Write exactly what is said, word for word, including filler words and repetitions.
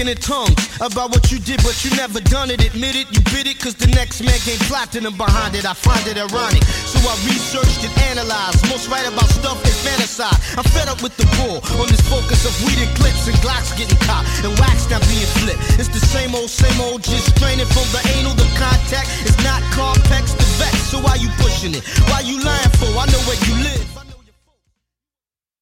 speaking in tongues about what you did, but you never done it. Admit it, you bit it, cause the next man came platinum behind it. I find it ironic, so I researched and analyzed. Most write about stuff they fantasize. I'm fed up with the bull on this focus of weed and clips and Glocks getting caught and wax not being flipped. It's the same old, same old, just straining from the anal. The contact is not complex, the vex. So why you pushing it? Why you lying for? I know where you live.